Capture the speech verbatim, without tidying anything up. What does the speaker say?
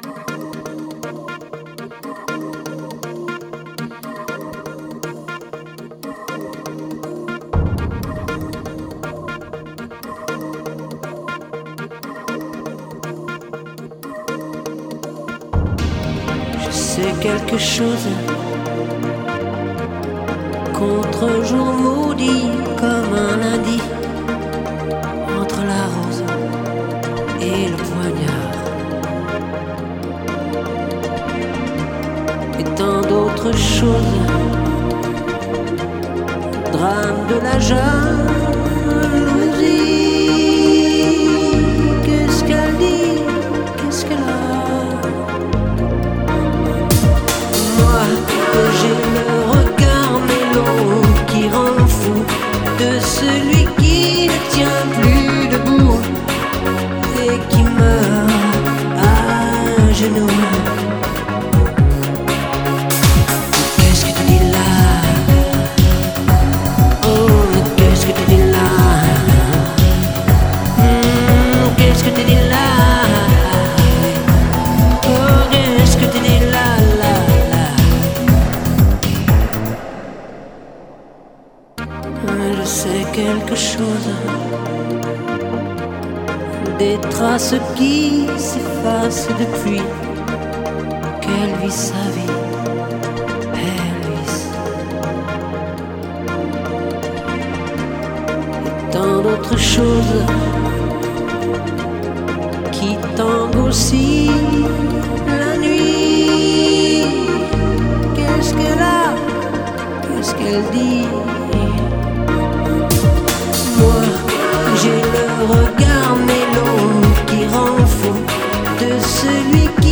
C'est quelque chose contre-jour maudit comme un lundi entre la rose et le poignard et tant d'autres choses, drame de la jalousie. Qu'est-ce qu'elle dit, qu'est-ce qu'elle a? J'ai le regard mélo qui rend fou de celui qui ne tient plus debout et qui meurt à genoux. Qu'est-ce que tu dis là? Oh, mais qu'est-ce que tu dis là? Mmh, qu'est-ce que tu dis là? Oh, qu'est-ce que tu dis là? Je sais quelque chose, des traces qui s'effacent depuis qu'elle vit sa vie, Elvis. Et tant d'autres choses qui tanguent aussi la nuit. Qu'est-ce qu'elle a? Qu'est-ce qu'elle dit? Moi, j'ai le regard mélo qui rend fou de celui qui